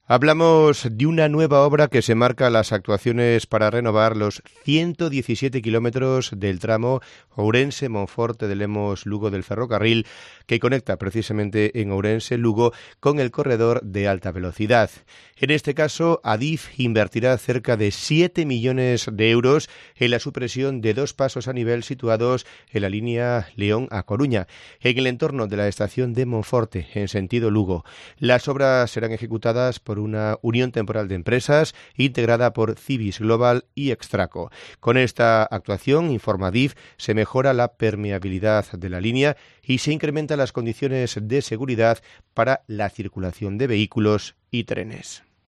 Hablamos de una nueva obra que se marca las actuaciones para renovar los 117 kilómetros del tramo Ourense-Monforte de Lemos-Lugo del ferrocarril que conecta precisamente en Ourense-Lugo con el corredor de alta velocidad. En este caso, Adif invertirá cerca de 7 millones de euros en la supresión de 2 pasos a nivel situados en la línea León a Coruña, en el entorno de la estación de Monforte, en sentido Lugo. Las obras serán ejecutadas por una unión temporal de empresas integrada por Cibis Global y Extraco. Con esta actuación, informa Adif, se mejora la permeabilidad de la línea y se incrementan las condiciones de seguridad para la circulación de vehículos y trenes.